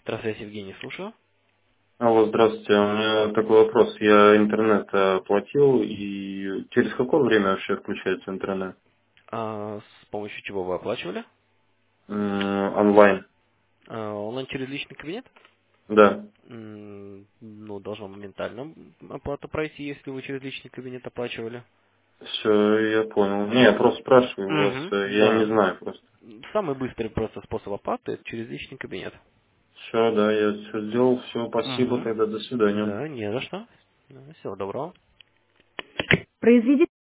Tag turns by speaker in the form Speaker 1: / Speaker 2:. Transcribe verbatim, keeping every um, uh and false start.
Speaker 1: Здравствуйте, Евгений, слушаю.
Speaker 2: Алло, здравствуйте. У меня такой вопрос. Я интернет оплатил, и через какое время вообще включается интернет?
Speaker 1: А, с помощью чего вы оплачивали?
Speaker 2: М, Онлайн.
Speaker 1: А, онлайн через личный кабинет?
Speaker 2: Да.
Speaker 1: М, Ну, должно моментально оплата пройти, если вы через личный кабинет оплачивали.
Speaker 2: Все, я понял. Не, я просто спрашиваю у вас.
Speaker 1: Угу,
Speaker 2: э, Я не
Speaker 1: да.
Speaker 2: знаю просто.
Speaker 1: Самый быстрый просто способ оплаты– это через личный кабинет.
Speaker 2: Все, да, я все сделал. Все, спасибо
Speaker 1: Угу.
Speaker 2: тогда. До свидания.
Speaker 1: Да, не за что. Всего доброго.